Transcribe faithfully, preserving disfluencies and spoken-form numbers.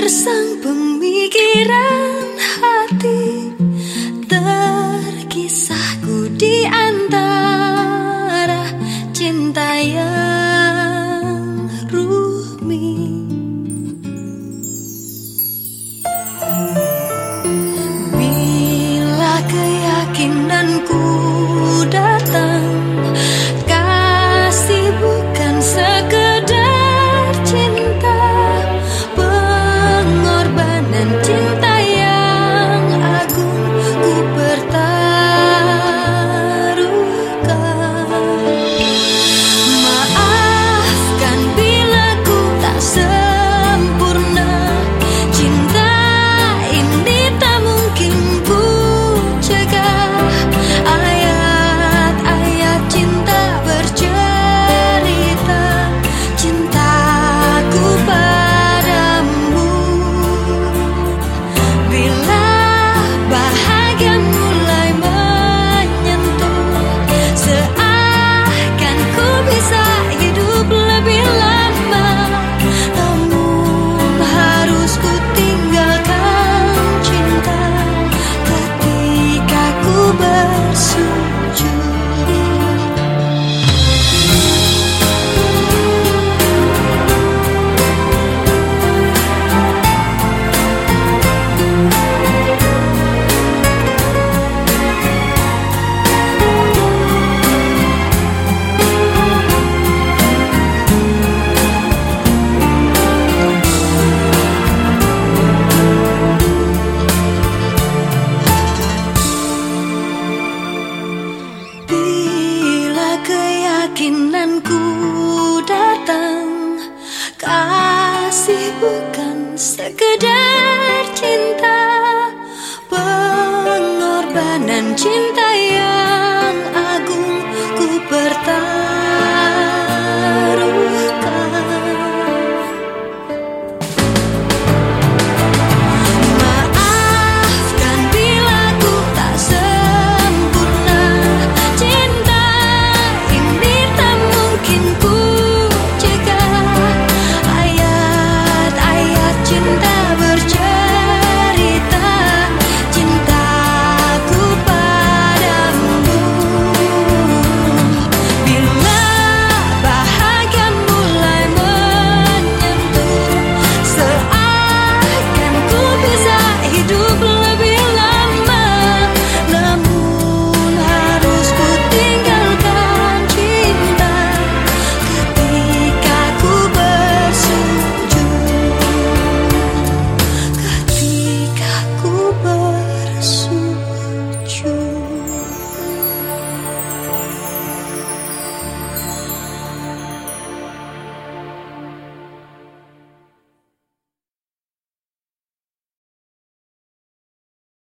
Gersang pemikiran hati, terkisahku di antara cinta yang rumit. Bila keyakinanku datang, kasih bukan sekedar cinta, pengorbanan cinta yang agung ku pertaruhkan. Maafkan bila ku tak sempurna, cinta ini tak mungkin ku cegah. Ayat-ayat cinta bercerita cintaku padamu. Bila bahagia mulai menyentuh, seakan ku bisa hidup lebih lama. Namun harus ku tinggalkan cinta ketika ku bersujud. Bila keyakinanku datang, kasih bukan sekedar cinta, pengorbanan cinta